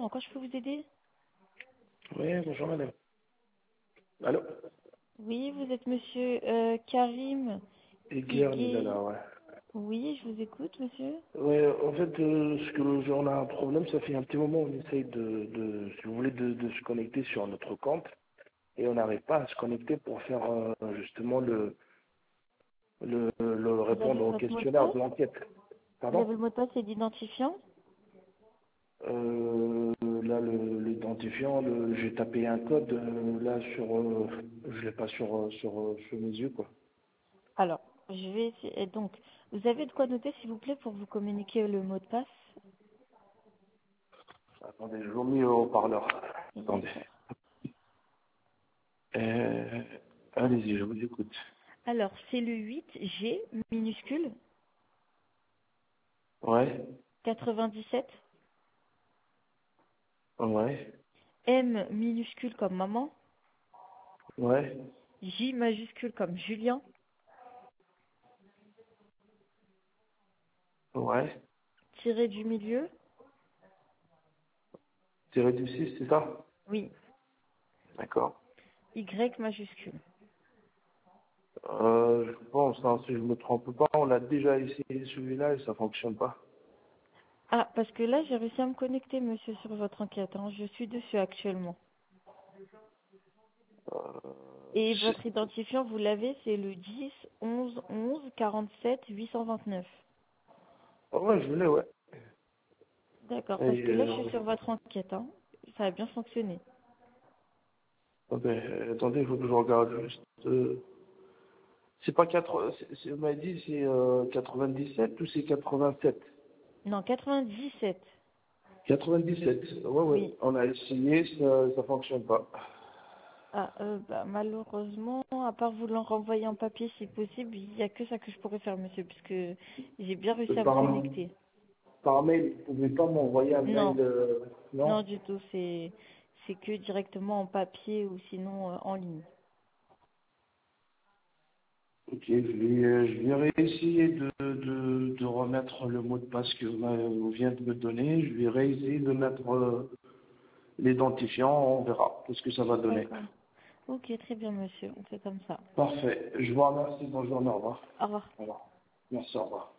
en quoi je peux vous aider? Oui, bonjour madame. Allô? Oui, vous êtes monsieur Karim Edgar Igué. Nizala, ouais. Oui, je vous écoute, monsieur. Ouais, en fait, on a un problème, ça fait un petit moment, on essaye si vous voulez, de se connecter sur notre compte et on n'arrive pas à se connecter pour faire justement le Vous avez répondre au votre mot de questionnaire passe? de l'enquête. Vous avez Pardon? le mot de passe et l'identifiant? Là, l'identifiant, j'ai tapé un code là je l'ai pas sur mes yeux quoi. Alors, je vais essayer. Donc, vous avez de quoi noter, s'il vous plaît, pour vous communiquer le mot de passe? Attendez, je vous mets au haut-parleur. Attendez. D'accord. Euh, Allez-y, je vous écoute. Alors, c'est le 8G minuscule Ouais, 97, ouais, M minuscule comme maman, ouais, J majuscule comme Julien, ouais. tiré du milieu, Tiré du 6, c'est ça? oui, D'accord. Y majuscule. Je pense, hein, si je me trompe pas, on l'a déjà essayé celui-là et ça fonctionne pas. Ah, parce que là, j'ai réussi à me connecter, monsieur, sur votre enquête, hein. Je suis dessus actuellement. Euh, Et votre identifiant, vous l'avez, c'est le 10 11 11 47 829. ouais, je l'ai, ouais. D'accord, parce Et, que là, je suis sur votre enquête, hein. Ça a bien fonctionné. attendez, il faut que je regarde juste. C'est pas 4, on m'a dit c'est 97 ou c'est 87? Non, 97. 97, ouais, ouais. Oui. On a essayé, ça fonctionne pas. Ah, bah, malheureusement, à part vous l'en renvoyer en papier si possible, il n'y a que ça que je pourrais faire, monsieur, puisque j'ai bien réussi à me Par, connecter. par mail, vous pouvez pas m'envoyer un Non, mail, non non? du tout, c'est que directement en papier ou sinon en ligne. Ok, je vais réessayer de remettre le mot de passe que vous venez de me donner. Je vais réessayer de mettre l'identifiant, on verra ce que ça va donner. D'accord. Ok, très bien, monsieur, on fait comme ça. Parfait. Je vous remercie. Bonne journée. Au revoir. Au revoir. Au revoir. Merci. Au revoir.